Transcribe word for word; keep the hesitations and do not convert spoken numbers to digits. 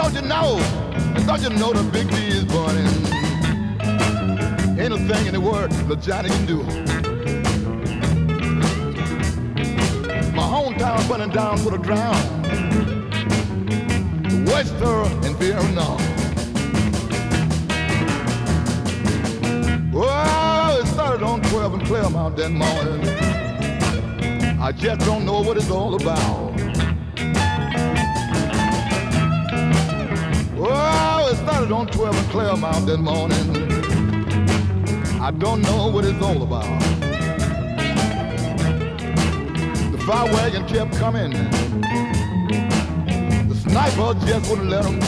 don't you know? Don't you know the Big D is burning? Ain't a thing in the world that Johnny can do. My hometown burning down to the ground. Wester and Vietnam. Oh, it started on twelve in Claremont that morning. I just don't know what it's all about. Oh, it started on twelve in Claremont that morning. I don't know what it's all about. The fire wagon kept coming. The sniper just wouldn't let 'em